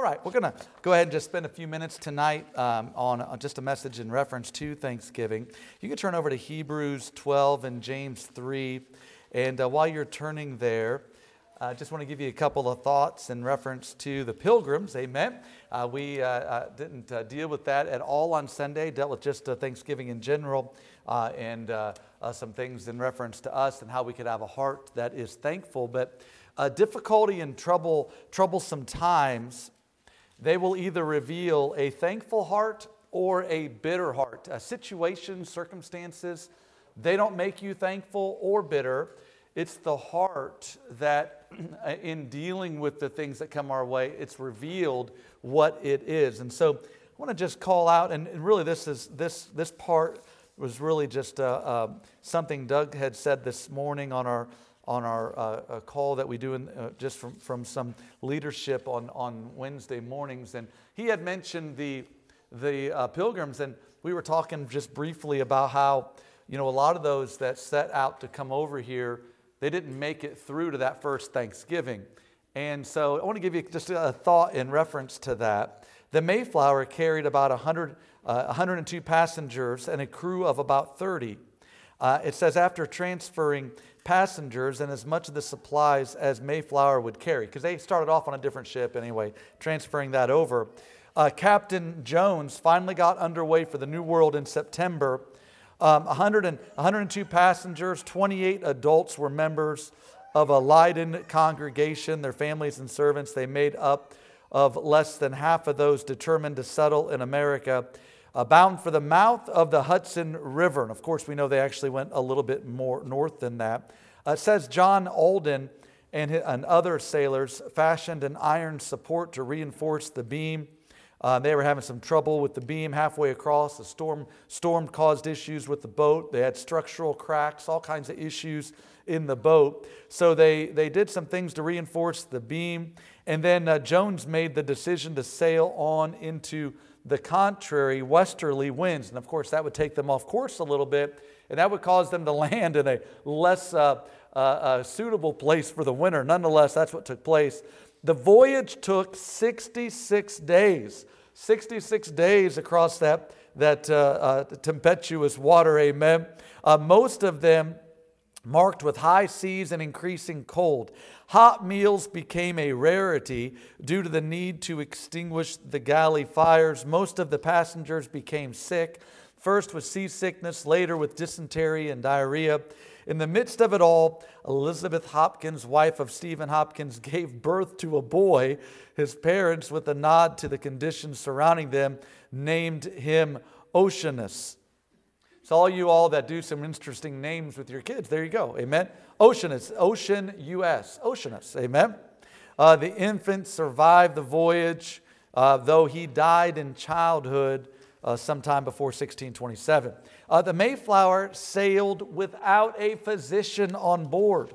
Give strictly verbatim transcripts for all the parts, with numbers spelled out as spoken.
right, we're going to go ahead and just spend a few minutes tonight um, on, on just a message in reference to Thanksgiving. You can turn over to Hebrews twelve and James three. And uh, while you're turning there, I uh, just want to give you a couple of thoughts in reference to the pilgrims. Amen. Uh, we uh, uh, didn't uh, deal with that at all on Sunday, dealt with just uh, Thanksgiving in general uh, and uh, uh, some things in reference to us and how we could have a heart that is thankful. But uh, difficulty and trouble, troublesome times, they will either reveal a thankful heart or a bitter heart. Uh, situations, circumstances, they don't make you thankful or bitter. It's the heart that in dealing with the things that come our way, it's revealed what it is. And so I want to just call out, and really this is this this part was really just uh, uh, something Doug had said this morning on our on our uh, call that we do in, uh, just from, from some leadership on, on Wednesday mornings. And he had mentioned the, the uh, pilgrims, and we were talking just briefly about how, you know, a lot of those that set out to come over here, they didn't make it through to that first Thanksgiving. And so I want to give you just a thought in reference to that. The Mayflower carried about one hundred, uh, one hundred two passengers and a crew of about thirty. Uh, it says after transferring passengers and as much of the supplies as Mayflower would carry, because they started off on a different ship anyway, transferring that over. Uh, Captain Jones finally got underway for the New World in September. Um, one hundred and, one hundred two passengers, twenty-eight adults were members of a Leiden congregation, their families and servants. They made up of less than half of those determined to settle in America, uh, bound for the mouth of the Hudson River. And of course, we know they actually went a little bit more north than that. Uh, it says John Alden and, and other sailors fashioned an iron support to reinforce the beam. Uh, they were having some trouble with the beam halfway across. The storm, storm caused issues with the boat. They had structural cracks, all kinds of issues in the boat. So they, they did some things to reinforce the beam. And then uh, Jones made the decision to sail on into the contrary westerly winds. And of course, that would take them off course a little bit. And that would cause them to land in a less uh, uh, uh, suitable place for the winter. Nonetheless, that's what took place. The voyage took sixty-six days. sixty-six days across that, that uh, uh, tempestuous water, amen. Uh, most of them marked with high seas and increasing cold. Hot meals became a rarity due to the need to extinguish the galley fires. Most of the passengers became sick, first with seasickness, later with dysentery and diarrhea. In the midst of it all, Elizabeth Hopkins, wife of Stephen Hopkins, gave birth to a boy. His parents, with a nod to the conditions surrounding them, named him Oceanus. So all you all that do some interesting names with your kids, there you go, amen. Oceanus, Ocean U S, Oceanus, amen. Uh, the infant survived the voyage, uh, though he died in childhood uh, sometime before sixteen twenty-seven. Uh, the Mayflower sailed without a physician on board.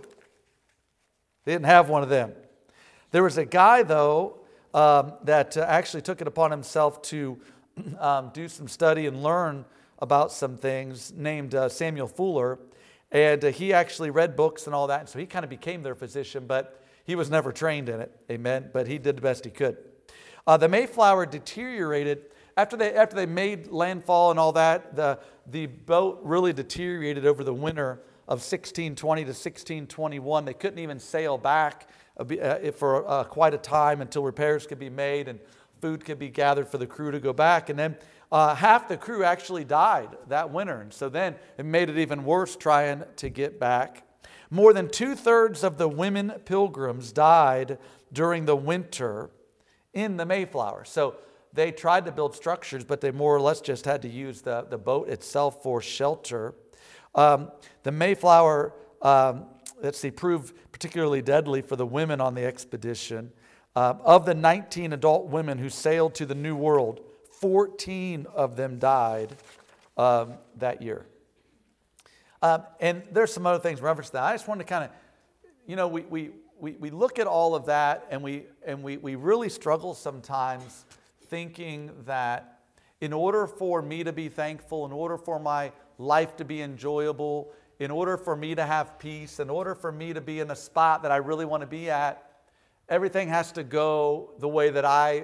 They didn't have one of them. There was a guy, though, um, that uh, actually took it upon himself to um, do some study and learn about some things, named uh, Samuel Fuller. And uh, he actually read books and all that. And so he kind of became their physician, but he was never trained in it. Amen. But he did the best he could. Uh, the Mayflower deteriorated. After they, after they made landfall and all that, the, the boat really deteriorated over the winter of sixteen twenty to sixteen twenty-one. They couldn't even sail back uh, for uh, quite a time until repairs could be made and food could be gathered for the crew to go back. And then uh, half the crew actually died that winter. And so then it made it even worse trying to get back. More than two-thirds of the women pilgrims died during the winter in the Mayflower. So they tried to build structures, but they more or less just had to use the, the boat itself for shelter. Um, the Mayflower, um, let's see, proved particularly deadly for the women on the expedition. Uh, of the nineteen adult women who sailed to the New World, fourteen of them died um, that year. Um, and there's some other things in reference to that. I just wanted to kind of, you know, we, we, we, we look at all of that and we, and we, we really struggle sometimes thinking that in order for me to be thankful, in order for my life to be enjoyable, in order for me to have peace, in order for me to be in a spot that I really want to be at, everything has to go the way that I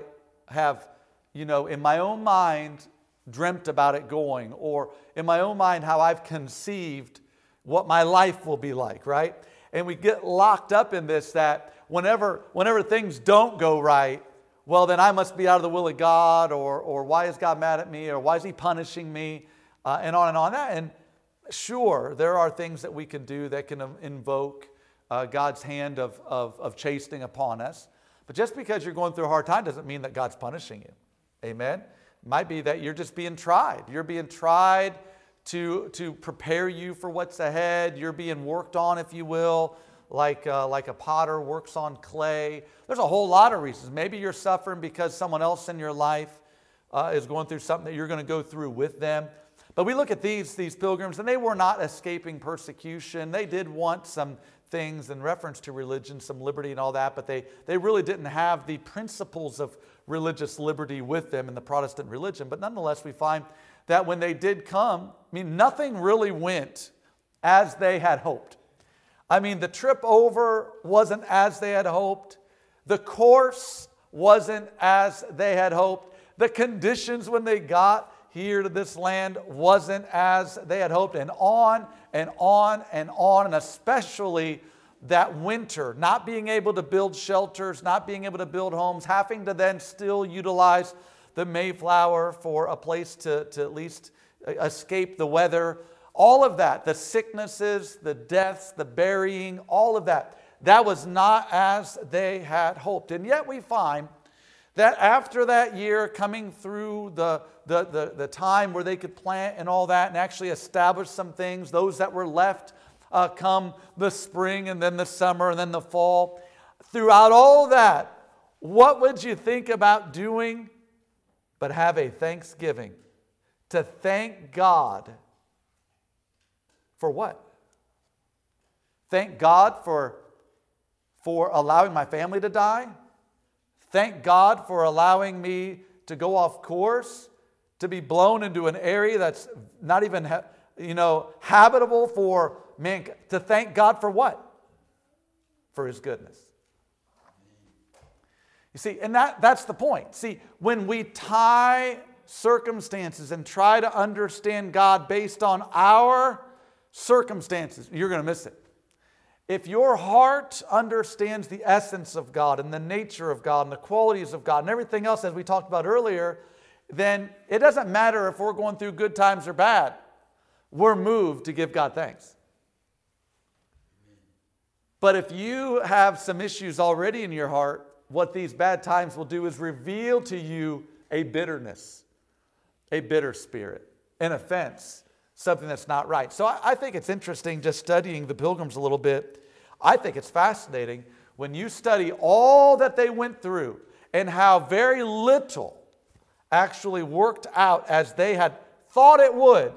have, you know, in my own mind dreamt about it going, or in my own mind how I've conceived what my life will be like, right? And we get locked up in this that whenever, whenever things don't go right, well, then I must be out of the will of God, or, or why is God mad at me, or why is he punishing me, uh, and on and on that. And sure, there are things that we can do that can invoke uh, God's hand of, of, of chastening upon us. But just because you're going through a hard time doesn't mean that God's punishing you. Amen? It might be that you're just being tried. You're being tried to, to prepare you for what's ahead. You're being worked on, if you will, like, uh, like a potter works on clay. There's a whole lot of reasons. Maybe you're suffering because someone else in your life uh, is going through something that you're going to go through with them. But we look at these, these pilgrims, and they were not escaping persecution. They did want some things in reference to religion, some liberty and all that, but they, they really didn't have the principles of religious liberty with them in the Protestant religion. But nonetheless, we find that when they did come, I mean, nothing really went as they had hoped. I mean, the trip over wasn't as they had hoped. The course wasn't as they had hoped. The conditions when they got here to this land wasn't as they had hoped, and on and on and on, and especially that winter, not being able to build shelters, not being able to build homes, having to then still utilize the Mayflower for a place to, to at least escape the weather. All of that, the sicknesses, the deaths, the burying, all of that, that was not as they had hoped. And yet we find that after that year, coming through the, the, the, the time where they could plant and all that and actually establish some things, those that were left uh, come the spring and then the summer and then the fall. Throughout all that, what would you think about doing but have a thanksgiving? To thank God for what? Thank God for, for allowing my family to die? Thank God for allowing me to go off course, to be blown into an area that's not even, you know, habitable for man. To thank God for what? For his goodness. You see, and that, that's the point. See, when we tie circumstances and try to understand God based on our circumstances, you're going to miss it. If your heart understands the essence of God and the nature of God and the qualities of God and everything else, as we talked about earlier, then it doesn't matter if we're going through good times or bad. We're moved to give God thanks. But if you have some issues already in your heart, what these bad times will do is reveal to you a bitterness, a bitter spirit, an offense, something that's not right. So I, I think it's interesting just studying the Pilgrims a little bit. I think it's fascinating when you study all that they went through and how very little actually worked out as they had thought it would.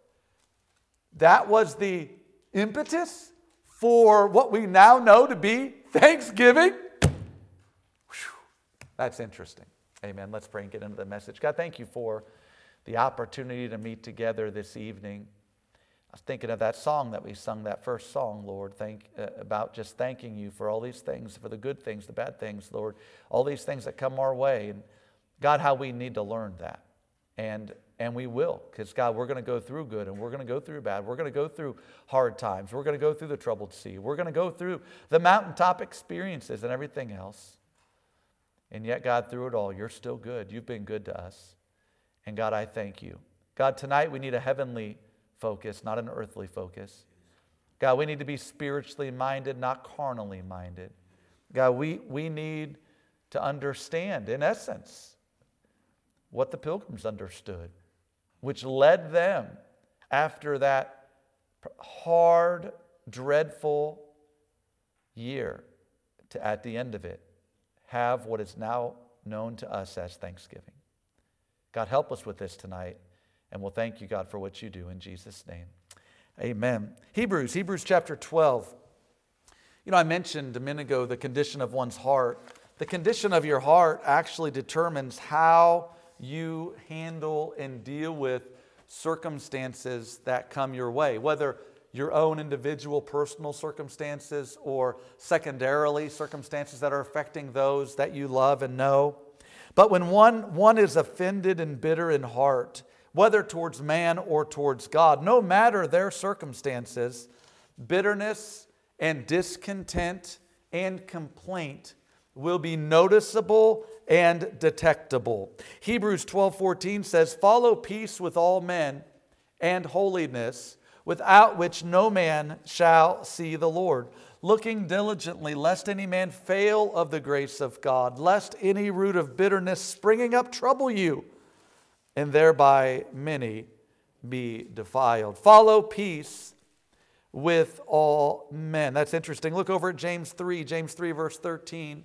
That was the impetus for what we now know to be Thanksgiving. Whew. That's interesting. Amen. Let's pray and get into the message. God, thank you for the opportunity to meet together this evening. I was thinking of that song that we sung, that first song, Lord, thank, uh, about just thanking you for all these things, for the good things, the bad things, Lord, all these things that come our way. And God, how we need to learn that. And, and we will, because God, we're going to go through good and we're going to go through bad. We're going to go through hard times. We're going to go through the troubled sea. We're going to go through the mountaintop experiences and everything else. And yet, God, through it all, you're still good. You've been good to us. And God, I thank you. God, tonight we need a heavenly focus, not an earthly focus. God, we need to be spiritually minded, not carnally minded. God, we, we need to understand, in essence, what the Pilgrims understood, which led them after that hard, dreadful year to, at the end of it, have what is now known to us as Thanksgiving. God, help us with this tonight, and we'll thank you, God, for what you do in Jesus' name. Amen. Hebrews, Hebrews chapter twelve. You know, I mentioned a minute ago the condition of one's heart. The condition of your heart actually determines how you handle and deal with circumstances that come your way, whether your own individual personal circumstances or secondarily circumstances that are affecting those that you love and know. But when one, one is offended and bitter in heart, whether towards man or towards God, no matter their circumstances, bitterness and discontent and complaint will be noticeable and detectable. Hebrews twelve fourteen says, "Follow peace with all men and holiness, without which no man shall see the Lord. Looking diligently, lest any man fail of the grace of God, lest any root of bitterness springing up trouble you, and thereby many be defiled." Follow peace with all men. That's interesting. Look over at James three, James three verse thirteen.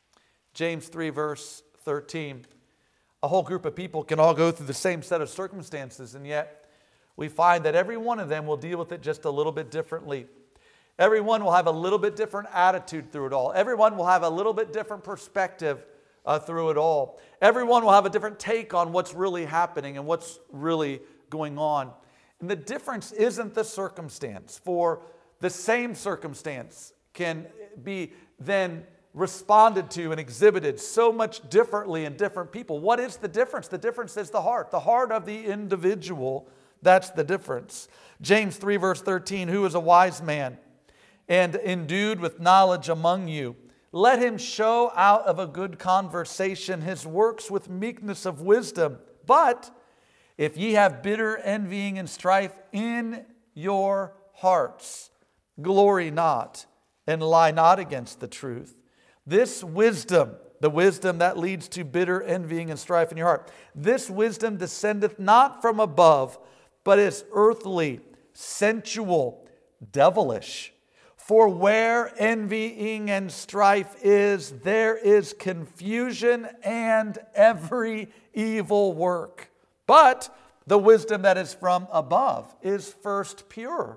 James three verse thirteen. A whole group of people can all go through the same set of circumstances, and yet we find that every one of them will deal with it just a little bit differently. Everyone will have a little bit different attitude through it all. Everyone will have a little bit different perspective uh, through it all. Everyone will have a different take on what's really happening and what's really going on. And the difference isn't the circumstance, for the same circumstance can be then responded to and exhibited so much differently in different people. What is the difference? The difference is the heart, the heart of the individual. That's the difference. James three verse thirteen, "Who is a wise man and endued with knowledge among you? Let him show out of a good conversation his works with meekness of wisdom. But if ye have bitter envying and strife in your hearts, glory not and lie not against the truth. This wisdom," the wisdom that leads to bitter envying and strife in your heart, "this wisdom descendeth not from above, but is earthly, sensual, devilish. For where envying and strife is, there is confusion and every evil work. But the wisdom that is from above is first pure,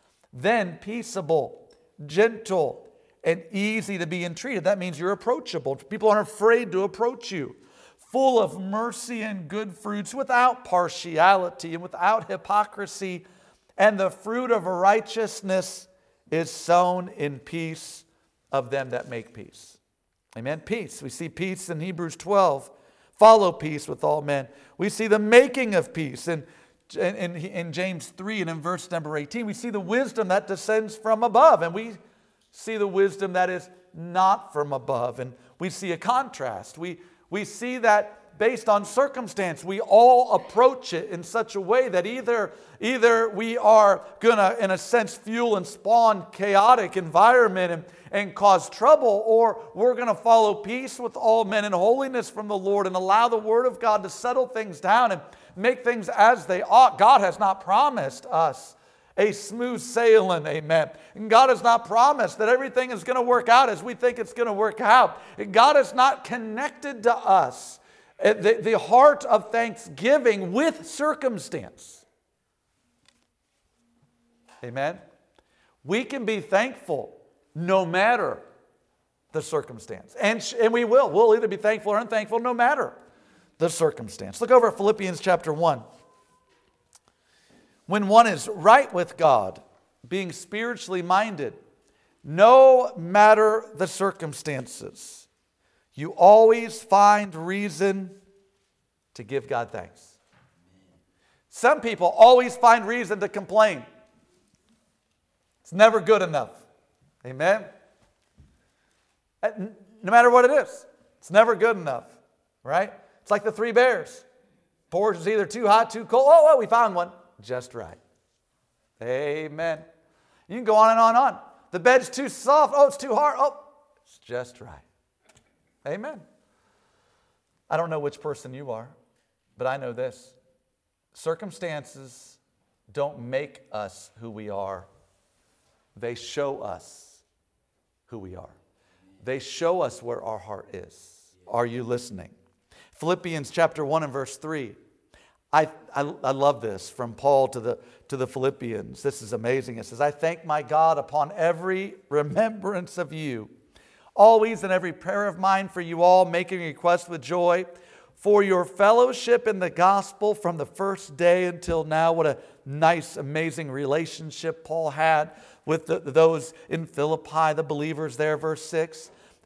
then peaceable, gentle, and easy to be entreated." That means you're approachable. People aren't afraid to approach you. "Full of mercy and good fruits, without partiality and without hypocrisy. And the fruit of righteousness is sown in peace of them that make peace." Amen. Peace. We see peace in Hebrews twelve. Follow peace with all men. We see the making of peace in, in, in James three and in verse number eighteen. We see the wisdom that descends from above, and we see the wisdom that is not from above. And we see a contrast. We We see that based on circumstance, we all approach it in such a way that either, either we are going to, in a sense, fuel and spawn chaotic environment and, and cause trouble, or we're going to follow peace with all men and holiness from the Lord and allow the Word of God to settle things down and make things as they ought. God has not promised us a smooth sailing, amen. And God has not promised that everything is going to work out as we think it's going to work out. And God has not connected to us the, the heart of thanksgiving with circumstance. Amen. We can be thankful no matter the circumstance. And, and we will. We'll either be thankful or unthankful no matter the circumstance. Look over at Philippians chapter one. When one is right with God, being spiritually minded, no matter the circumstances, you always find reason to give God thanks. Some people always find reason to complain. It's never good enough. Amen? No matter what it is, it's never good enough, right? It's like the three bears. Porridge is either too hot, too cold. Oh, well, we found one. Just right. Amen. You can go on and on and on. The bed's too soft. Oh, it's too hard. Oh, it's just right. Amen. I don't know which person you are, but I know this. Circumstances don't make us who we are. They show us who we are. They show us where our heart is. Are you listening? Philippians chapter one and verse three. I, I, I love this from Paul to the, to the Philippians. This is amazing. It says, "I thank my God upon every remembrance of you, always in every prayer of mine for you all, making request with joy for your fellowship in the gospel from the first day until now." What a nice, amazing relationship Paul had with the, those in Philippi, the believers there, verse six.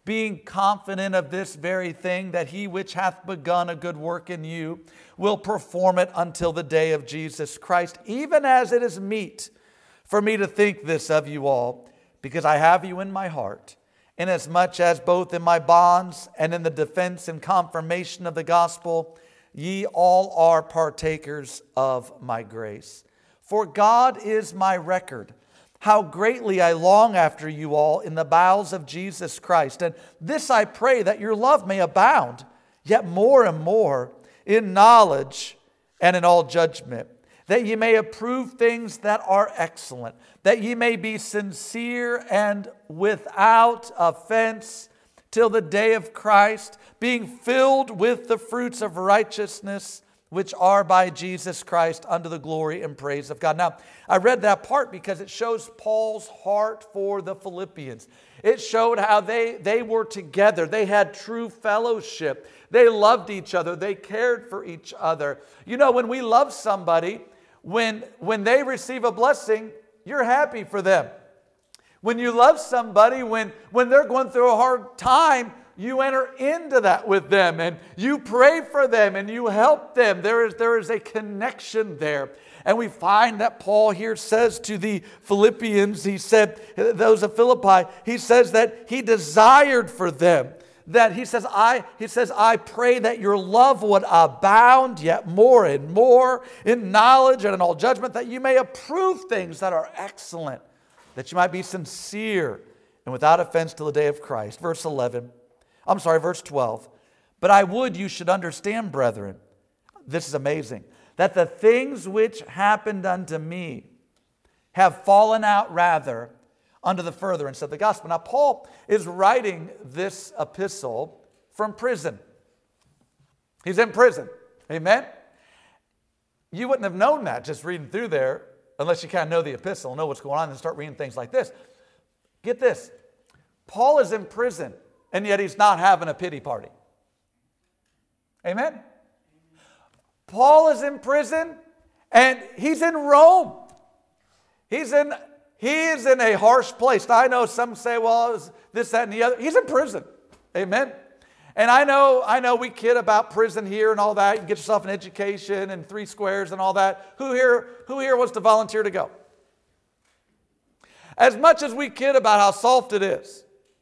being confident of this very thing, that he which hath begun a good work in you will perform it until the day of Jesus Christ, even as it is meet for me to think this of you all, because I have you in my heart, inasmuch as both in my bonds and in the defense and confirmation of the gospel, ye all are partakers of my grace. For God is my record, how greatly I long after you all in the bowels of Jesus Christ. And this I pray, that your love may abound, yet more and more, in knowledge and in all judgment, that ye may approve things that are excellent, that ye may be sincere and without offense till the day of Christ, being filled with the fruits of righteousness, which are by Jesus Christ unto the glory and praise of God. Now, I read that part because it shows Paul's heart for the Philippians. It showed how they, they were together. They had true fellowship. They loved each other. They cared for each other. You know, when we love somebody, when, when they receive a blessing, you're happy for them. When you love somebody, when, when they're going through a hard time, you enter into that with them and you pray for them and you help them. There is, there is a connection there. And we find that Paul here says to the Philippians, he said, those of Philippi, he says that he desired for them. That he says, I, he says, I pray that your love would abound yet more and more in knowledge and in all judgment, that you may approve things that are excellent, that you might be sincere and without offense till the day of Christ. Verse eleven. I'm sorry, verse twelve. But I would you should understand, brethren, this is amazing, that the things which happened unto me have fallen out rather unto the furtherance of the gospel. Now, Paul is writing this epistle from prison. He's in prison. Amen? You wouldn't have known that just reading through there unless you kind of know the epistle, know what's going on, and start reading things like this. Get this. Paul is in prison, and yet he's not having a pity party. Amen? Paul is in prison, and he's in Rome. He's in, he is in a harsh place. Now, I know some say, well, it's this, that, and the other. He's in prison. Amen? And I know, I know we kid about prison here and all that. You can get yourself an education and three squares and all that. Who here, who here wants to volunteer to go? As much as we kid about how soft it is.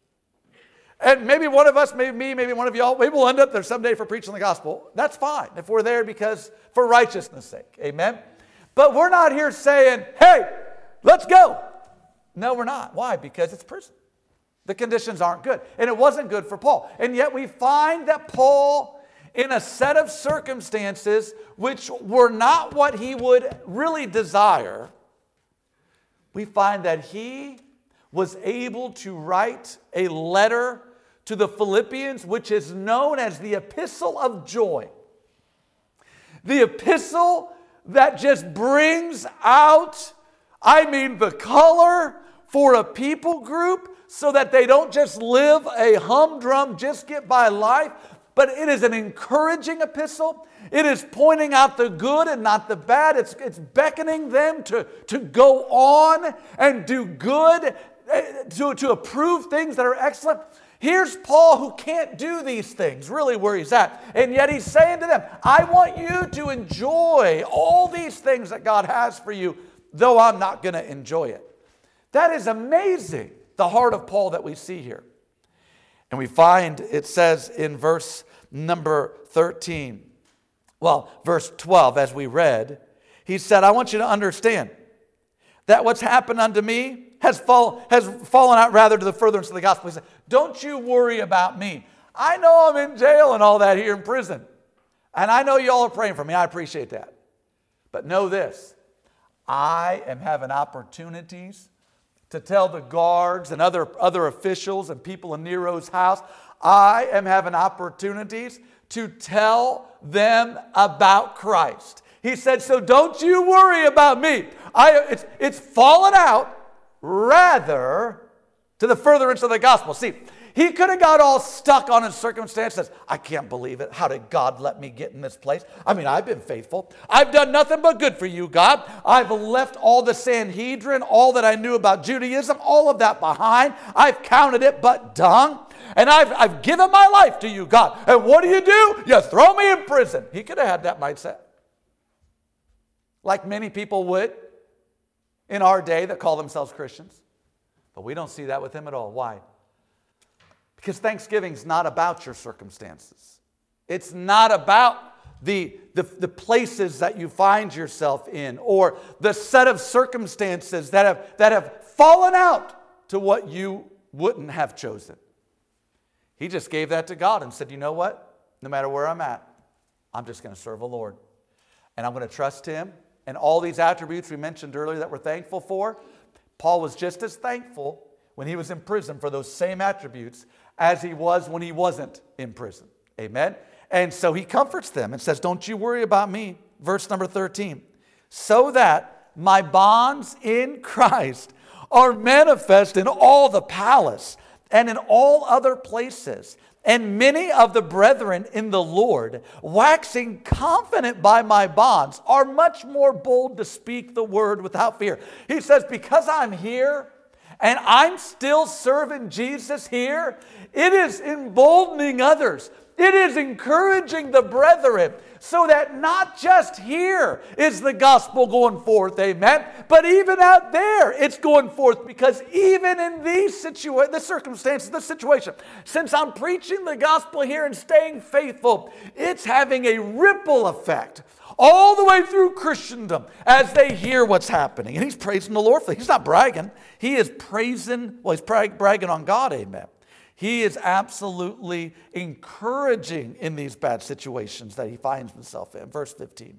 And maybe one of us, maybe me, maybe one of y'all, maybe we'll end up there someday for preaching the gospel. That's fine if we're there because for righteousness' sake. Amen? But we're not here saying, hey, let's go. No, we're not. Why? Because it's prison. The conditions aren't good. And it wasn't good for Paul. And yet we find that Paul, in a set of circumstances which were not what he would really desire, we find that he was able to write a letter to the Philippians, which is known as the Epistle of Joy. The epistle that just brings out, I mean, the color for a people group so that they don't just live a humdrum, just get by life, but it is an encouraging epistle. It is pointing out the good and not the bad. It's, it's beckoning them to, to go on and do good, to, to approve things that are excellent. Here's Paul who can't do these things, really where he's at. And yet he's saying to them, I want you to enjoy all these things that God has for you, though I'm not going to enjoy it. That is amazing, the heart of Paul that we see here. And we find it says in verse number thirteen, well, verse twelve, as we read, he said, I want you to understand that what's happened unto me has, fall, has fallen out rather to the furtherance of the gospel. He said, don't you worry about me. I know I'm in jail and all that here in prison. And I know y'all are praying for me. I appreciate that. But know this, I am having opportunities to tell the guards and other, other officials and people in Nero's house, I am having opportunities to tell them about Christ. He said, so don't you worry about me. I, it's, it's fallen out rather to the furtherance of the gospel. See, He could have got all stuck on his circumstances. I can't believe it. How did God let me get in this place? I mean, I've been faithful. I've done nothing but good for you, God. I've left all the Sanhedrin, all that I knew about Judaism, all of that behind. I've counted it but dung. And I've, I've given my life to you, God. And what do you do? You throw me in prison. He could have had that mindset. Like many people would in our day that call themselves Christians. But we don't see that with him at all. Why? Because Thanksgiving's not about your circumstances. It's not about the, the, the places that you find yourself in or the set of circumstances that have, that have fallen out to what you wouldn't have chosen. He just gave that to God and said, you know what? No matter where I'm at, I'm just going to serve the Lord. And I'm going to trust him. And all these attributes we mentioned earlier that we're thankful for, Paul was just as thankful when he was in prison for those same attributes as he was when he wasn't in prison. Amen? And so he comforts them and says, don't you worry about me. Verse number thirteen. So that my bonds in Christ are manifest in all the palace and in all other places. And many of the brethren in the Lord, waxing confident by my bonds, are much more bold to speak the word without fear. He says, because I'm here and I'm still serving Jesus here, it is emboldening others. It is encouraging the brethren so that not just here is the gospel going forth, amen, but even out there it's going forth, because even in these situa- the circumstances, the situation, since I'm preaching the gospel here and staying faithful, it's having a ripple effect all the way through Christendom as they hear what's happening. And he's praising the Lord for it. He's not bragging. He is praising, well, he's brag- bragging on God, amen. He is absolutely encouraging in these bad situations that he finds himself in. Verse fifteen.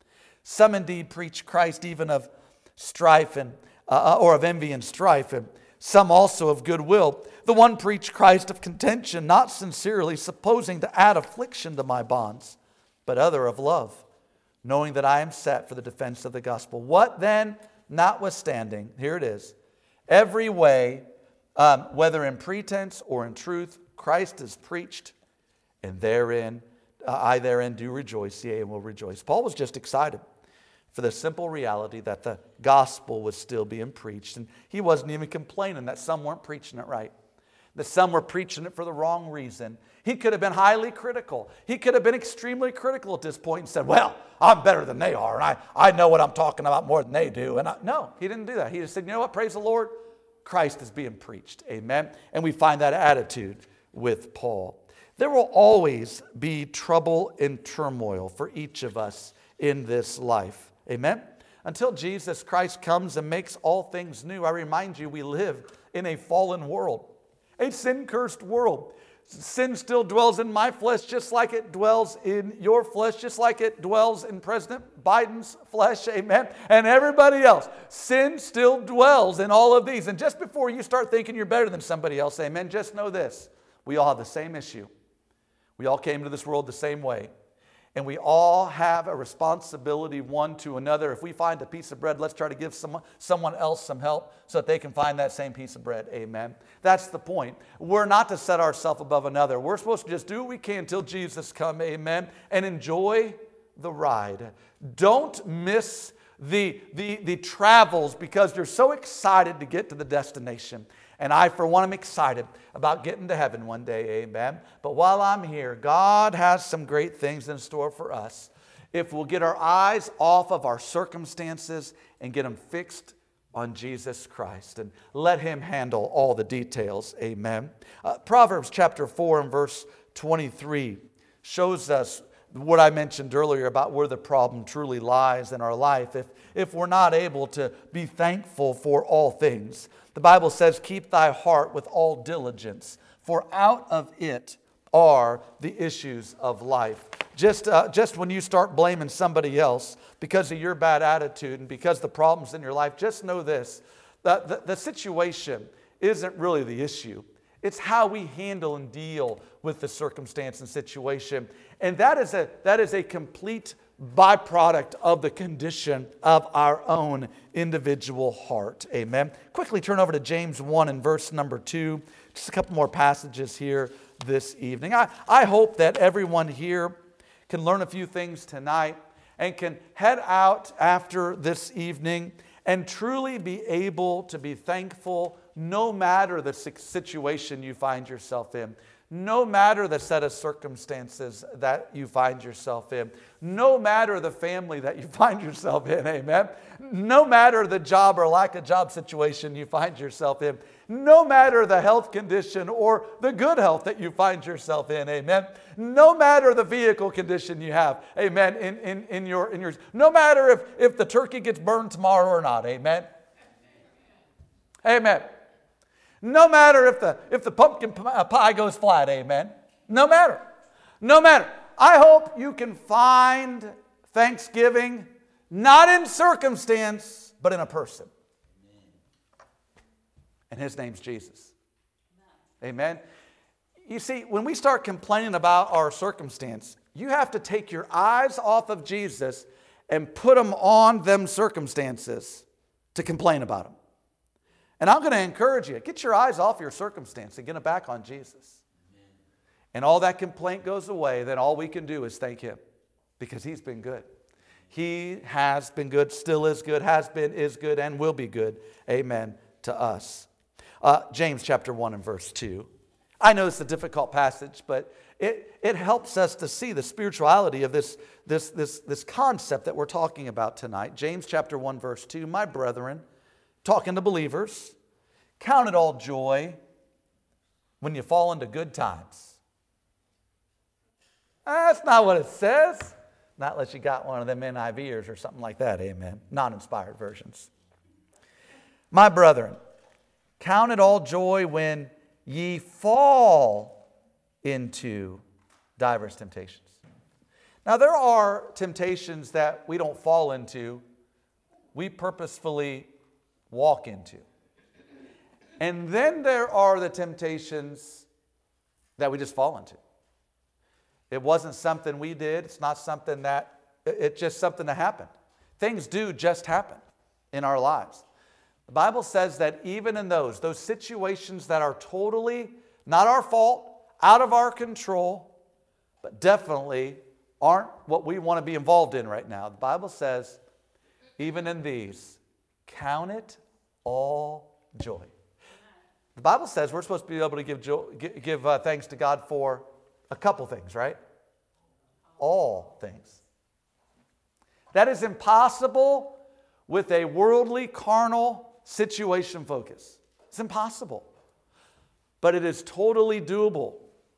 Some indeed preach Christ even of strife and uh, or of envy and strife, and some also of goodwill. The one preached Christ of contention, not sincerely, supposing to add affliction to my bonds, but other of love, knowing that I am set for the defense of the gospel. What then, notwithstanding, here it is, every way, Um, whether in pretense or in truth, Christ is preached, and therein, uh, I therein do rejoice, yea, and will rejoice. Paul was just excited for the simple reality that the gospel was still being preached. And he wasn't even complaining that some weren't preaching it right, that some were preaching it for the wrong reason. He could have been highly critical. He could have been extremely critical at this point and said, well, I'm better than they are, and I, I know what I'm talking about more than they do. And I, no, he didn't do that. He just said, you know what, praise the Lord. Christ is being preached. Amen. And we find that attitude with Paul. There will always be trouble and turmoil for each of us in this life. Amen. Until Jesus Christ comes and makes all things new. I remind you, we live in a fallen world, a sin-cursed world. Sin still dwells in my flesh just like it dwells in your flesh, just like it dwells in President Biden's flesh, amen, and everybody else. Sin still dwells in all of these. And just before you start thinking you're better than somebody else, amen, just know this. We all have the same issue. We all came to this world the same way. And we all have a responsibility one to another. If we find a piece of bread, let's try to give someone, someone else some help so that they can find that same piece of bread. Amen. That's the point. We're not to set ourselves above another. We're supposed to just do what we can until Jesus comes. Amen. And enjoy the ride. Don't miss the, the, the travels because you're so excited to get to the destination. And I, for one, am excited about getting to heaven one day, amen. But while I'm here, God has some great things in store for us if we'll get our eyes off of our circumstances and get them fixed on Jesus Christ and let Him handle all the details, amen. Uh, Proverbs chapter four and verse twenty-three shows us what I mentioned earlier about where the problem truly lies in our life. If, if we're not able to be thankful for all things, the Bible says, keep thy heart with all diligence, for out of it are the issues of life. Just, uh, just when you start blaming somebody else because of your bad attitude and because the problems in your life, just know this, that the, the situation isn't really the issue. It's how we handle and deal with the circumstance and situation. And that is a, that is a complete byproduct of the condition of our own individual heart. Amen. Quickly turn over to James one and verse number two. Just a couple more passages here this evening. I, I hope that everyone here can learn a few things tonight and can head out after this evening and truly be able to be thankful no matter the situation you find yourself in. No matter the set of circumstances that you find yourself in. No matter the family that you find yourself in. Amen. No matter the job or lack of job situation you find yourself in. No matter the health condition or the good health that you find yourself in. Amen. No matter the vehicle condition you have. Amen. In, in, in, your, in yours. No matter if, if the turkey gets burned tomorrow or not. Amen. Amen. No matter if the, if the pumpkin pie goes flat, amen. No matter. No matter. I hope you can find thanksgiving not in circumstance, but in a person. And his name's Jesus. Amen. You see, when we start complaining about our circumstance, you have to take your eyes off of Jesus and put them on them circumstances to complain about them. And I'm going to encourage you, get your eyes off your circumstance and get them back on Jesus. Amen. And all that complaint goes away, then all we can do is thank him because he's been good. He has been good, still is good, has been, is good, and will be good. Amen to us. Uh, James chapter one and verse two. I know it's a difficult passage, but it, it helps us to see the spirituality of this, this, this, this concept that we're talking about tonight. James chapter one verse two, my brethren, talking to believers, count it all joy when you fall into good times. That's not what it says. Not unless you got one of them N I Vers or something like that, amen. Non-inspired versions. My brethren, count it all joy when ye fall into diverse temptations. Now there are temptations that we don't fall into. We purposefully walk into. And then there are the temptations that we just fall into. It wasn't something we did. It's not something that, it's just something that happened. Things do just happen in our lives. The Bible says that even in those, those situations that are totally not our fault, out of our control, but definitely aren't what we want to be involved in right now. The Bible says, even in these, count it all joy. The Bible says we're supposed to be able to give, joy, give uh, thanks to God for a couple things, right? All things. That is impossible with a worldly, carnal situation focus. It's impossible. But it is totally doable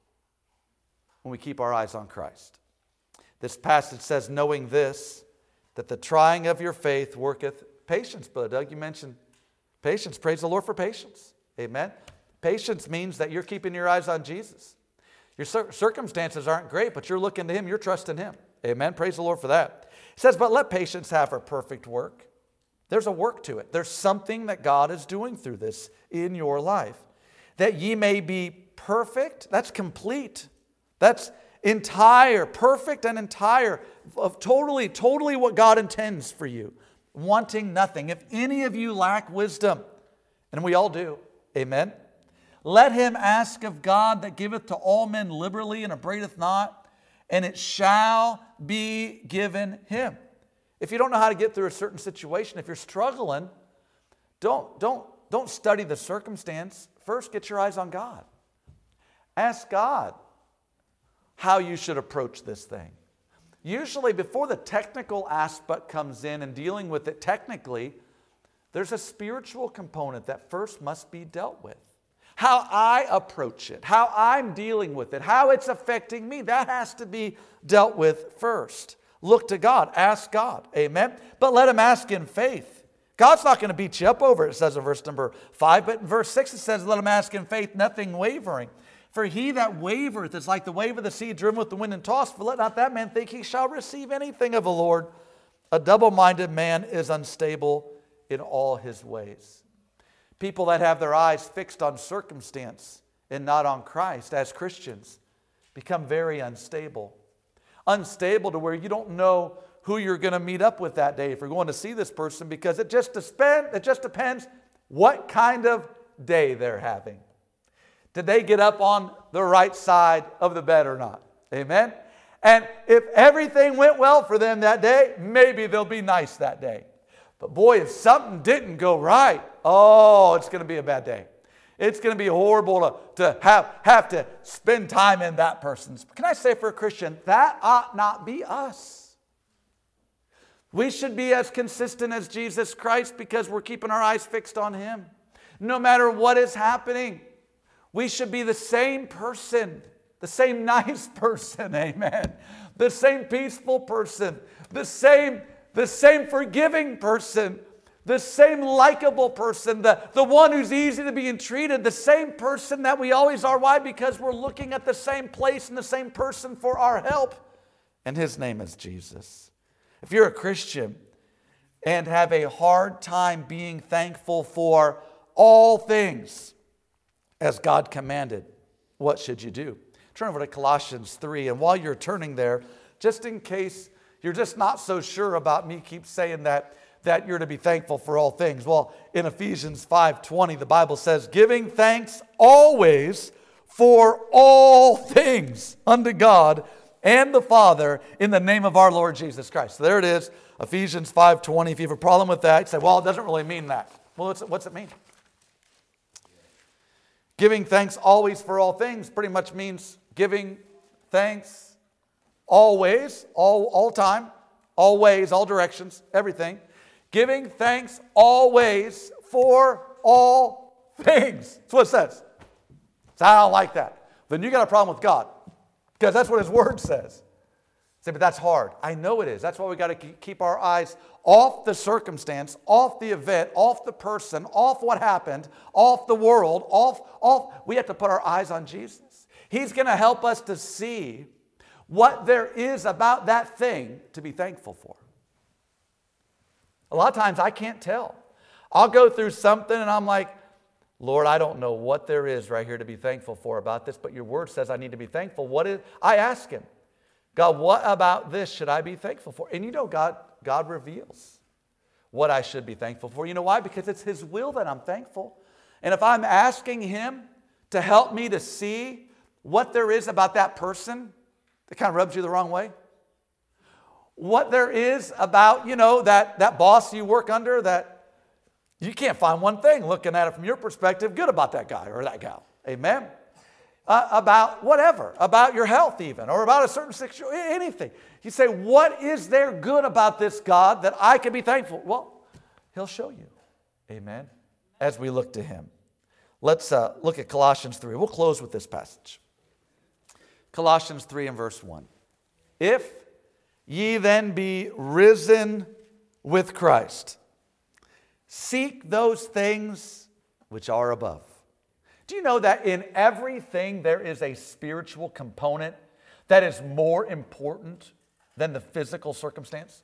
when we keep our eyes on Christ. This passage says, knowing this, that the trying of your faith worketh patience. Brother Doug, you mentioned patience. Praise the Lord for patience. Amen. Patience means that you're keeping your eyes on Jesus. Your cir- circumstances aren't great, but you're looking to him. You're trusting him. Amen. Praise the Lord for that. It says, but let patience have her perfect work. There's a work to it. There's something that God is doing through this in your life. That ye may be perfect. That's complete. That's entire, perfect and entire. Of totally, totally what God intends for you. Wanting nothing. If any of you lack wisdom, and we all do, amen, let him ask of God that giveth to all men liberally and upbraideth not, and it shall be given him. If you don't know how to get through a certain situation, if you're struggling, don't, don't, don't study the circumstance. First, get your eyes on God. Ask God how you should approach this thing. Usually before the technical aspect comes in and dealing with it technically, there's a spiritual component that first must be dealt with. How I approach it, how I'm dealing with it, how it's affecting me, that has to be dealt with first. Look to God, ask God, amen? But let him ask in faith. God's not going to beat you up over it, it says in verse number five, but in verse six it says, let him ask in faith, nothing wavering. For he that wavereth is like the wave of the sea driven with the wind and tossed. For let not that man think he shall receive anything of the Lord. A double-minded man is unstable in all his ways. People that have their eyes fixed on circumstance and not on Christ as Christians become very unstable. Unstable to where you don't know who you're going to meet up with that day if you're going to see this person, because it just, depend, it just depends what kind of day they're having. Did they get up on the right side of the bed or not? Amen? And if everything went well for them that day, maybe they'll be nice that day. But boy, if something didn't go right, oh, it's going to be a bad day. It's going to be horrible to, to have, have to spend time in that person's. Can I say for a Christian, that ought not be us. We should be as consistent as Jesus Christ because we're keeping our eyes fixed on Him. No matter what is happening, we should be the same person, the same nice person, amen. The same peaceful person, the same, the same forgiving person, the same likable person, the, the one who's easy to be entreated, the same person that we always are. Why? Because we're looking at the same place and the same person for our help. And His name is Jesus. If you're a Christian and have a hard time being thankful for all things as God commanded, what should you do? Turn over to Colossians three. And while you're turning there, just in case you're just not so sure about me keep saying that, that you're to be thankful for all things. Well, in Ephesians five twenty, the Bible says, giving thanks always for all things unto God and the Father in the name of our Lord Jesus Christ. So there it is, Ephesians five twenty. If you have a problem with that, you say, well, it doesn't really mean that. Well, what's it, what's it mean? Giving thanks always for all things pretty much means giving thanks always, all, all time, always, all directions, everything. Giving thanks always for all things. That's what it says. So I don't like that. Then you got a problem with God, because that's what His Word says. Say, but that's hard. I know it is. That's why we got to keep our eyes off the circumstance, off the event, off the person, off what happened, off the world, off, off. We have to put our eyes on Jesus. He's going to help us to see what there is about that thing to be thankful for. A lot of times I can't tell. I'll go through something and I'm like, Lord, I don't know what there is right here to be thankful for about this, but your word says I need to be thankful. What is? I ask Him, God, what about this should I be thankful for? And you know, God, God reveals what I should be thankful for. You know why? Because it's His will that I'm thankful. And if I'm asking Him to help me to see what there is about that person that kind of rubs you the wrong way, what there is about, you know, that, that boss you work under that you can't find one thing looking at it from your perspective good about that guy or that gal. Amen? Uh, about whatever, about your health even, or about a certain situation, anything. You say, what is there good about this God that I can be thankful? Well, He'll show you. Amen? As we look to Him. Let's uh, look at Colossians three. We'll close with this passage. Colossians three and verse one. If ye then be risen with Christ, seek those things which are above. Do you know that in everything there is a spiritual component that is more important than the physical circumstance?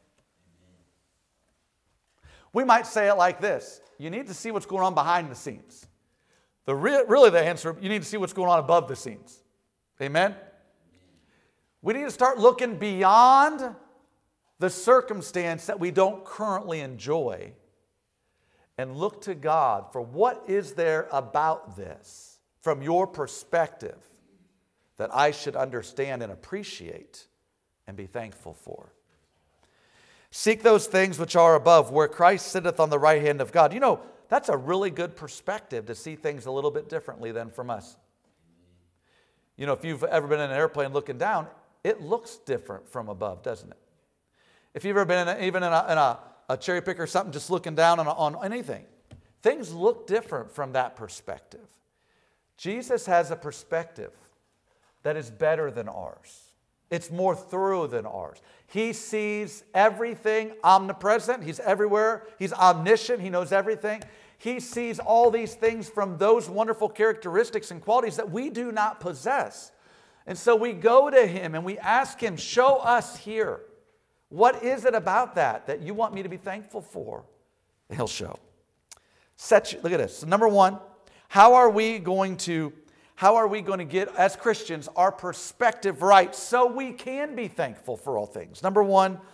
We might say it like this. You need to see what's going on behind the scenes. The re- really the answer, you need to see what's going on above the scenes. Amen? We need to start looking beyond the circumstance that we don't currently enjoy and look to God for what is there about this from your perspective that I should understand and appreciate and be thankful for. Seek those things which are above, where Christ sitteth on the right hand of God. You know, that's a really good perspective to see things a little bit differently than from us. You know, if you've ever been in an airplane looking down, it looks different from above, doesn't it? If you've ever been in a, even in a, in a, a cherry picker or something, just looking down on, on anything, things look different from that perspective. Jesus has a perspective that is better than ours. It's more thorough than ours. He sees everything omnipresent. He's everywhere. He's omniscient. He knows everything. He sees all these things from those wonderful characteristics and qualities that we do not possess. And so we go to Him and we ask Him, show us here. What is it about that that you want me to be thankful for? And He'll show. Set you, look at this. So number one, how are we going to How are we going to get, as Christians, our perspective right so we can be thankful for all things? Number one,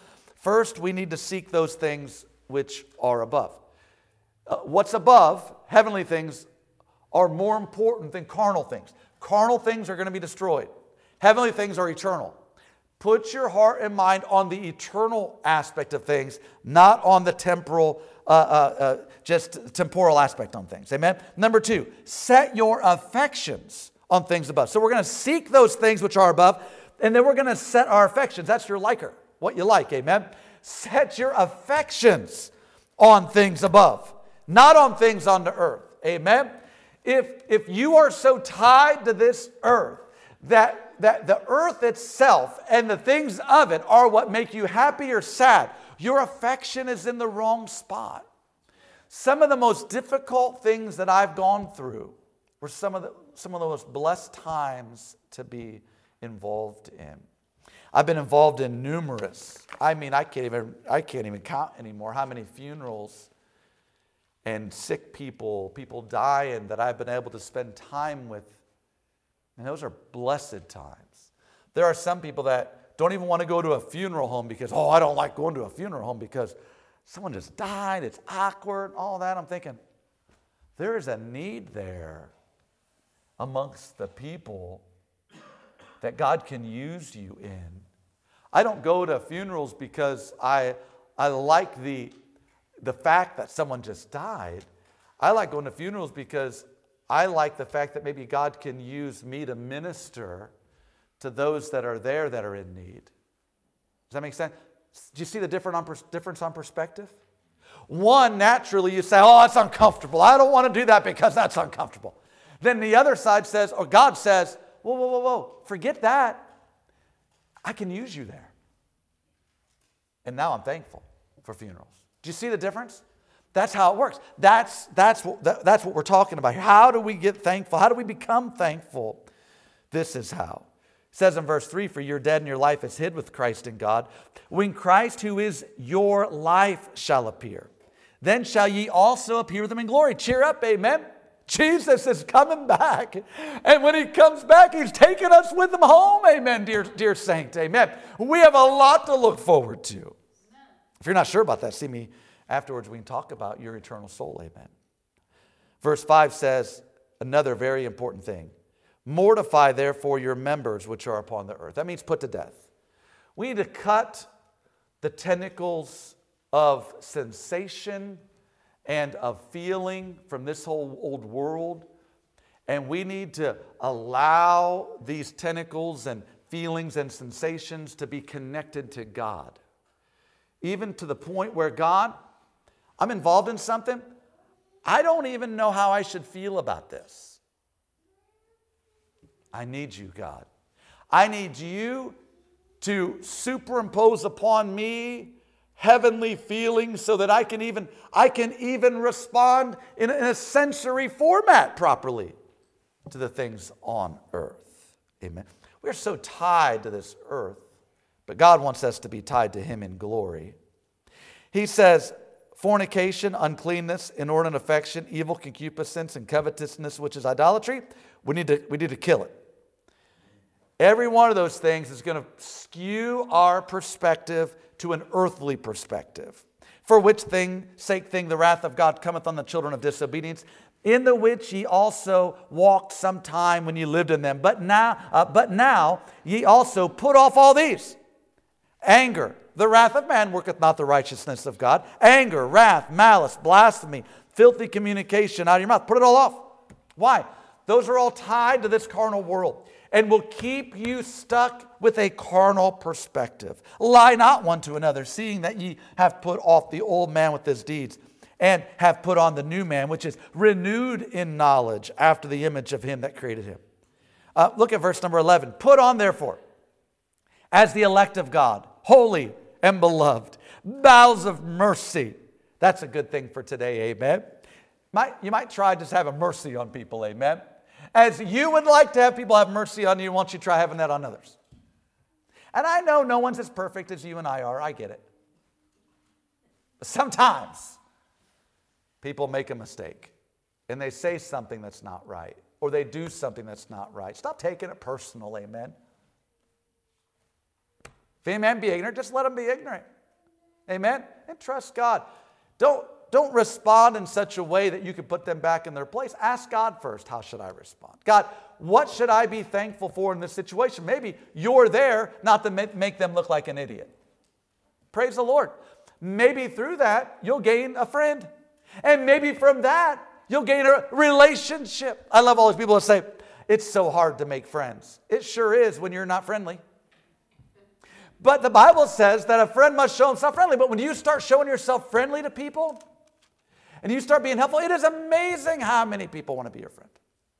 First, we need to seek those things which are above. Uh, what's above, heavenly things, are more important than carnal things. Carnal things are going to be destroyed. Heavenly things are eternal. Put your heart and mind on the eternal aspect of things, not on the temporal, uh, uh, uh, just temporal aspect on things. Amen? Number two, set your affections on things above. So we're going to seek those things which are above, and then we're going to set our affections. That's your liker, what you like. Amen? Set your affections on things above, not on things on the earth. Amen? If, if you are so tied to this earth that, that the earth itself and the things of it are what make you happy or sad, your affection is in the wrong spot. Some of the most difficult things that I've gone through were some of the, some of the most blessed times to be involved in. I've been involved in numerous, I mean, I can't even, I can't even count anymore how many funerals and sick people, people dying that I've been able to spend time with. And those are blessed times. There are some people that don't even want to go to a funeral home because, oh, I don't like going to a funeral home because someone just died, it's awkward, all that. I'm thinking, there is a need there amongst the people that God can use you in. I don't go to funerals because I, I like the, the fact that someone just died. I like going to funerals because I like the fact that maybe God can use me to minister to those that are there that are in need. Does that make sense? Do you see the different on, difference on perspective? One, naturally you say, oh, that's uncomfortable. I don't want to do that because that's uncomfortable. Then the other side says, or God says, whoa, whoa, whoa, whoa, forget that. I can use you there. And now I'm thankful for funerals. Do you see the difference? That's how it works. That's, that's, what, that, that's what we're talking about here. How do we get thankful? How do we become thankful? This is how. It says in verse three, for you're dead and your life is hid with Christ in God. When Christ, who is your life, shall appear, then shall ye also appear with him in glory. Cheer up, amen. Jesus is coming back. And when he comes back, he's taking us with him home. Amen, dear, dear saint. Amen. We have a lot to look forward to. If you're not sure about that, see me afterwards. We can talk about your eternal soul. Amen. Verse five says another very important thing. Mortify therefore your members which are upon the earth. That means put to death. We need to cut the tentacles of sensation and of feeling from this whole old world. And we need to allow these tentacles and feelings and sensations to be connected to God. Even to the point where, God, I'm involved in something. I don't even know how I should feel about this. I need you, God. I need you to superimpose upon me heavenly feelings so that I can even, I can even respond in a, in a sensory format properly to the things on earth. Amen. We're so tied to this earth, but God wants us to be tied to him in glory. He says, fornication, uncleanness, inordinate affection, evil concupiscence, and covetousness, which is idolatry, we need to, we need to kill it. Every one of those things is going to skew our perspective to an earthly perspective. For which thing, sake thing, the wrath of God cometh on the children of disobedience, in the which ye also walked sometime when ye lived in them. But now, uh, but now ye also put off all these. Anger, the wrath of man worketh not the righteousness of God. Anger, wrath, malice, blasphemy, filthy communication out of your mouth. Put it all off. Why? Those are all tied to this carnal world and will keep you stuck with a carnal perspective. Lie not one to another, seeing that ye have put off the old man with his deeds, and have put on the new man, which is renewed in knowledge after the image of him that created him. Uh, look at verse number eleven. Put on, therefore, as the elect of God, holy and beloved, bowels of mercy. That's a good thing for today, amen. Might, you might try just having mercy on people, amen. As you would like to have people have mercy on you, why don't you try having that on others? And I know no one's as perfect as you and I are. I get it. But sometimes people make a mistake and they say something that's not right, or they do something that's not right. Stop taking it personal, amen. If any man be ignorant, just let him be ignorant. Amen? And trust God. Don't, don't respond in such a way that you can put them back in their place. Ask God first, how should I respond? God, what should I be thankful for in this situation? Maybe you're there not to make them look like an idiot. Praise the Lord. Maybe through that, you'll gain a friend. And maybe from that, you'll gain a relationship. I love all those people that say, it's so hard to make friends. It sure is when you're not friendly. But the Bible says that a friend must show himself friendly. But when you start showing yourself friendly to people and you start being helpful, it is amazing how many people want to be your friend.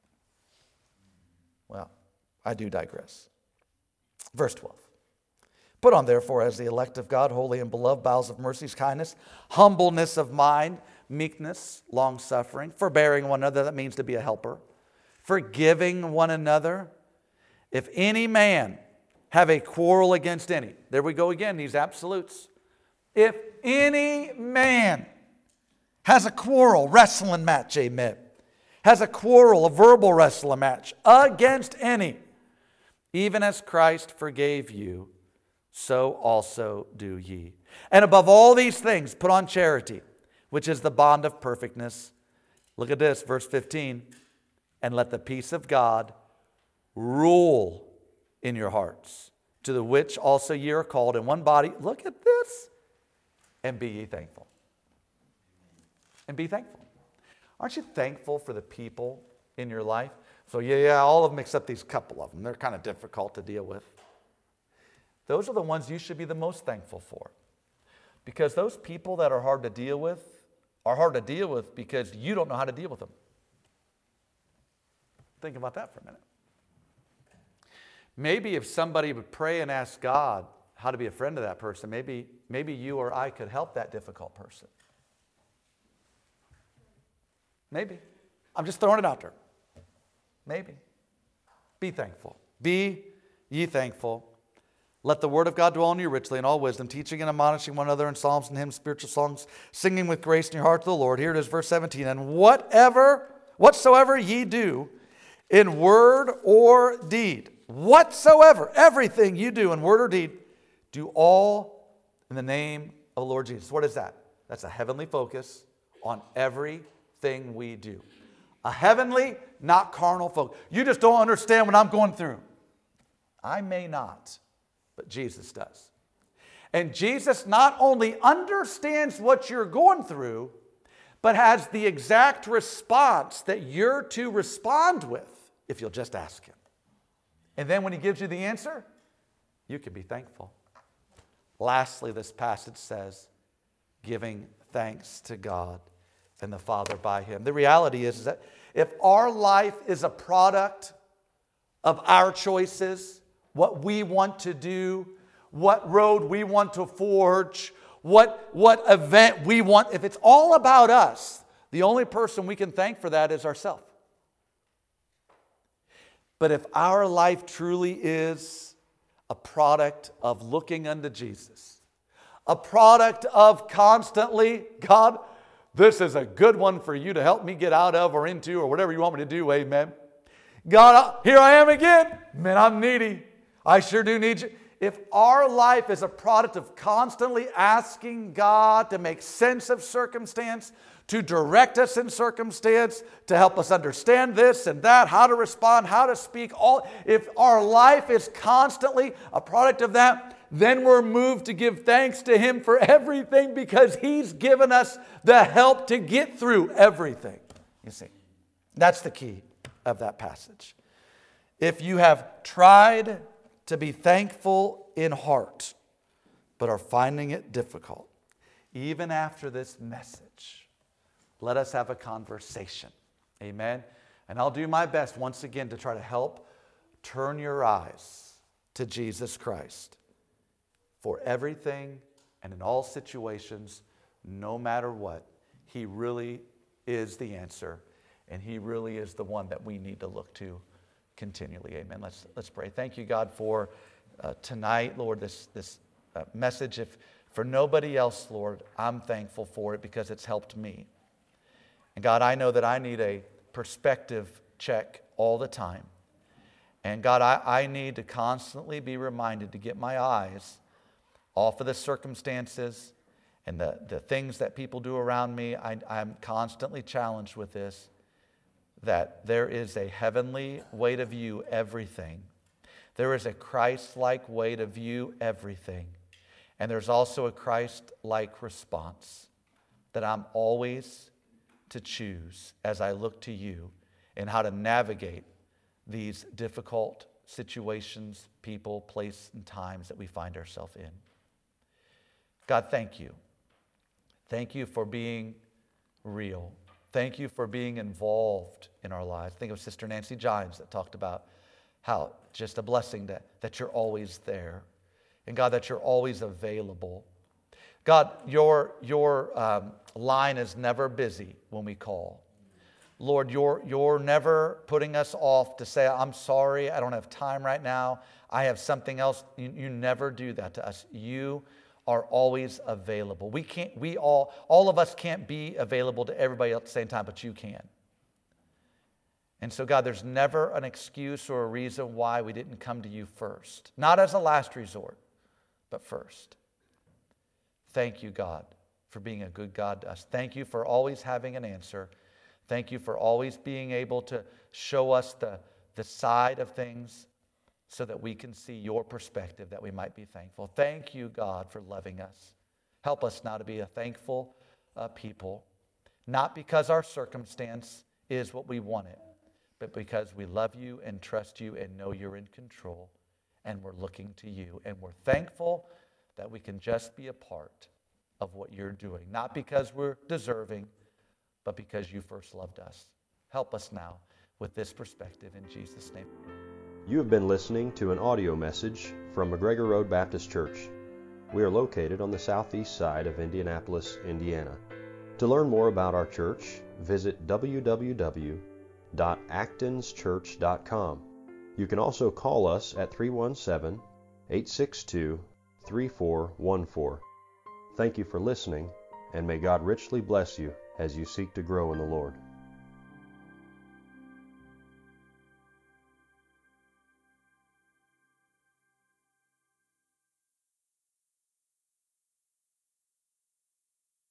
Well, I do digress. Verse twelve. Put on, therefore, as the elect of God, holy and beloved, bowels of mercies, kindness, humbleness of mind, meekness, long-suffering, forbearing one another. That means to be a helper. Forgiving one another. If any man have a quarrel against any. There we go again, these absolutes. If any man has a quarrel, wrestling match, amen, has a quarrel, a verbal wrestling match against any, even as Christ forgave you, so also do ye. And above all these things, put on charity, which is the bond of perfectness. Look at this, verse fifteen. And let the peace of God rule in your hearts, to the which also ye are called in one body. Look at this. And be ye thankful. And be thankful. Aren't you thankful for the people in your life? So yeah, yeah, all of them except these couple of them. They're kind of difficult to deal with. Those are the ones you should be the most thankful for. Because those people that are hard to deal with are hard to deal with because you don't know how to deal with them. Think about that for a minute. Maybe if somebody would pray and ask God how to be a friend to that person, maybe, maybe you or I could help that difficult person. Maybe. I'm just throwing it out there. Maybe. Be thankful. Be ye thankful. Let the word of God dwell in you richly in all wisdom, teaching and admonishing one another in psalms and hymns, spiritual songs, singing with grace in your heart to the Lord. Here it is, verse seventeen. And whatever, whatsoever ye do in word or deed, whatsoever, everything you do in word or deed, do all in the name of the Lord Jesus. What is that? That's a heavenly focus on everything we do. A heavenly, not carnal focus. You just don't understand what I'm going through. I may not, but Jesus does. And Jesus not only understands what you're going through, but has the exact response that you're to respond with if you'll just ask him. And then when he gives you the answer, you can be thankful. Lastly, this passage says, giving thanks to God and the Father by him. The reality is that if our life is a product of our choices, what we want to do, what road we want to forge, what, what event we want, if it's all about us, the only person we can thank for that is ourselves. But if our life truly is a product of looking unto Jesus, a product of constantly, God, this is a good one for you to help me get out of or into or whatever you want me to do, amen. God, here I am again. Man, I'm needy. I sure do need you. If our life is a product of constantly asking God to make sense of circumstance, to direct us in circumstance, to help us understand this and that, how to respond, how to speak, all, if our life is constantly a product of that, then we're moved to give thanks to him for everything because he's given us the help to get through everything. You see, that's the key of that passage. If you have tried to be thankful in heart, but are finding it difficult, even after this message, let us have a conversation. Amen. And I'll do my best once again to try to help turn your eyes to Jesus Christ for everything and in all situations, no matter what. He really is the answer, and he really is the one that we need to look to continually. Amen. Let's let's pray. Thank you, God, for uh, tonight, Lord, this this uh, message. If for nobody else, Lord, I'm thankful for it because it's helped me. And God, I know that I need a perspective check all the time. And God, I, I need to constantly be reminded to get my eyes off of the circumstances and the, the things that people do around me, I, I'm constantly challenged with this, that there is a heavenly way to view everything. There is a Christ-like way to view everything. And there's also a Christ-like response that I'm always to choose as I look to you and how to navigate these difficult situations, people, place, and times that we find ourselves in. God, thank you. Thank you for being real. Thank you for being involved in our lives. Think of Sister Nancy Giles that talked about how just a blessing that, that you're always there. And God, that you're always available. God, your, your um, line is never busy when we call. Lord, you're, you're never putting us off to say, I'm sorry, I don't have time right now. I have something else. You, you never do that to us. You are always available. We can't, we all, all of us can't be available to everybody at the same time, but you can. And so, God, there's never an excuse or a reason why we didn't come to you first. Not as a last resort, but first. Thank you, God, for being a good God to us. Thank you for always having an answer. Thank you for always being able to show us the, the side of things so that we can see your perspective, that we might be thankful. Thank you, God, for loving us. Help us now to be a thankful uh, people, not because our circumstance is what we want it, but because we love you and trust you and know you're in control, and we're looking to you. And we're thankful that we can just be a part of what you're doing, not because we're deserving, but because you first loved us. Help us now with this perspective in Jesus' name. You have been listening to an audio message from McGregor Road Baptist Church. We are located on the southeast side of Indianapolis, Indiana. To learn more about our church, visit w w w dot actons church dot com. You can also call us at three one seven, eight six two, three four one four. Thank you for listening, and may God richly bless you as you seek to grow in the Lord.